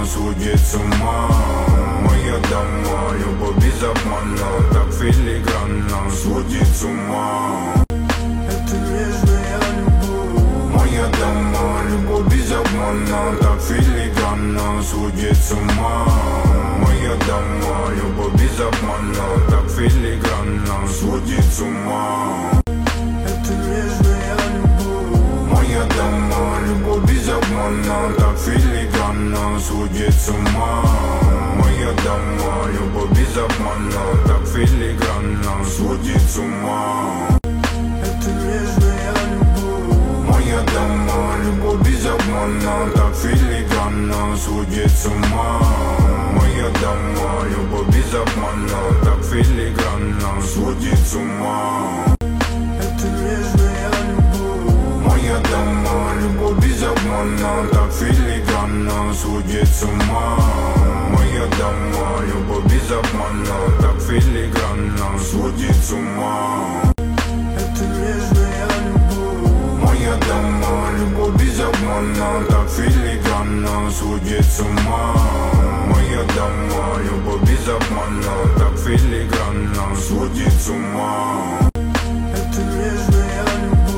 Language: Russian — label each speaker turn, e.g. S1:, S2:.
S1: сводит с ума. Моя дама, любовь без обмана, так филигранно сводит с ума.
S2: Это нежная любовь.
S1: Моя дама, любовь без обмана, так филигранно сводит с ума. Моя дама, любовь без обмана, так филигранно сводит с ума.
S2: Это нежная любовь.
S1: Моя дама, любовь без обмана, так филигранно сводит с ума. Моя дама, любовь без обмана, так филигранно сводит с ума.
S2: Это нежная любовь.
S1: Моя дама, любовь без обмана, так филигранно сводит с ума. Моя дама, любовь без обмана, так филигранно сводит с ума.
S2: Это нежная любовь.
S1: Моя дама, любовь без обмана, так филигранно сводит с ума. Моя дама, любовь без обмана, так филигранно сводит с ума.
S2: Это нежная любовь.
S1: Моя дама, любовь без обмана, так филигранно сводит с ума. Моя дама, любовь без обмана, так филигранно сводит с ума.